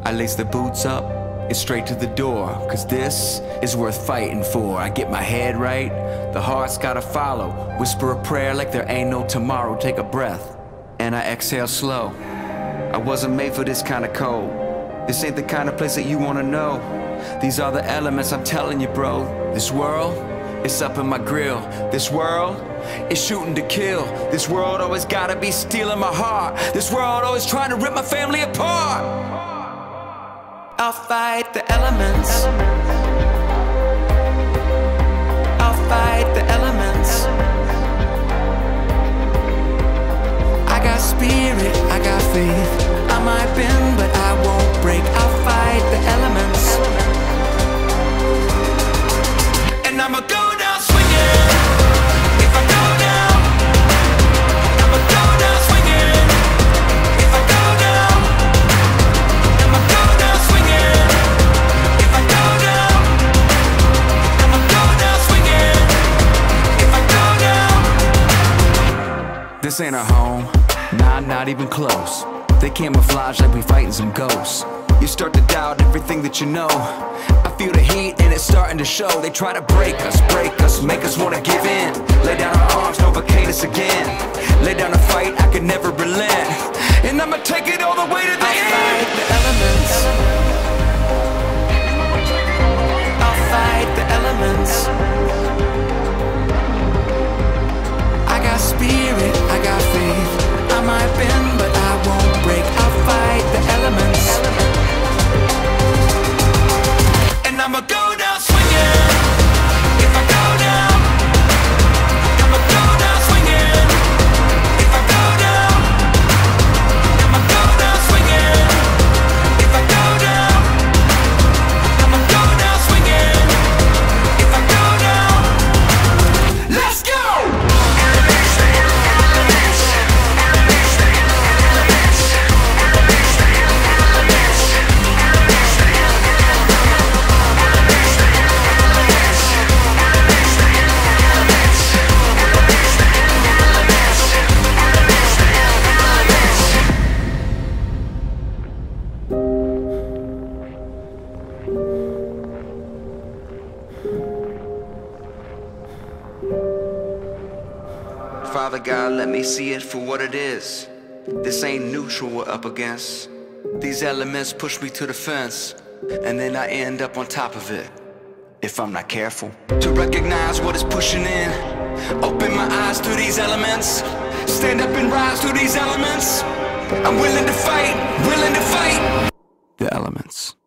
I lace the boots up, it's straight to the door, cause this is worth fighting for. I get my head right, the heart's gotta follow. Whisper a prayer like there ain't no tomorrow. Take a breath, and I exhale slow. I wasn't made for this kind of cold. This ain't the kind of place that you wanna know. These are the elements, I'm telling you, bro. This world, it's up in my grill. This world, it's shooting to kill. This world always gotta be stealing my heart. This world always trying to rip my family apart. I'll fight the elements. I'll fight the elements. I got spirit, I got faith. I might bend, but I won't break. I'll fight the elements. And I'ma go down swinging. If I go down, I'ma go down swinging. If I go down, I'ma go down swinging. If I go down, I'ma go down swinging. If I go down. This ain't a home, nah, not even close. They camouflage like we fighting some ghosts. You start to doubt everything that you know. I feel the heat and it's starting to show. They try to break us, make us wanna give in. Lay down our arms, Novocaine us again. Lay down a fight, I can never relent. And I'ma take it all the way to the end. I'll fight the elements. I'll fight the elements. I got spirit, I got faith. I might bend, but I won't break. I'll fight the elements. And I'ma go down swinging. If I go down, I'ma go down swinging. If I go down, I'ma go down swinging. If I go down, I'ma go down swinging. If I go down, let's go! Father God, let me see it for what it is. This ain't neutral we're up against. These elements push me to the fence, and then I end up on top of it, if I'm not careful. To recognize what is pushing in, open my eyes to these elements. Stand up and rise to these elements. I'm willing to fight the elements.